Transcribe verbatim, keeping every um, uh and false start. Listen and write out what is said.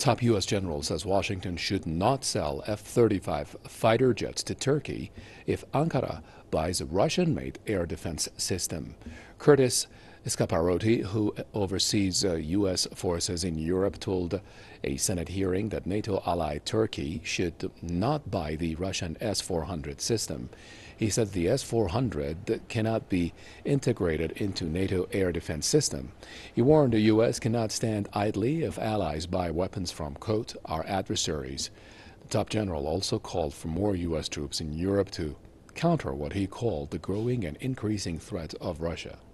top U S general says Washington should not sell F thirty-five fighter jets to Turkey if Ankara buys a Russian-made air defense system. Curtis Scaparotti, who oversees uh, U S forces in Europe, told a Senate hearing that NATO ally Turkey should not buy the Russian S four hundred system. He said the S four hundred cannot be integrated into NATO air defense system. He warned the U S cannot stand idly if allies buy weapons from, quote, our adversaries. The top general also called for more U S troops in Europe to counter what he called the growing and increasing threat of Russia.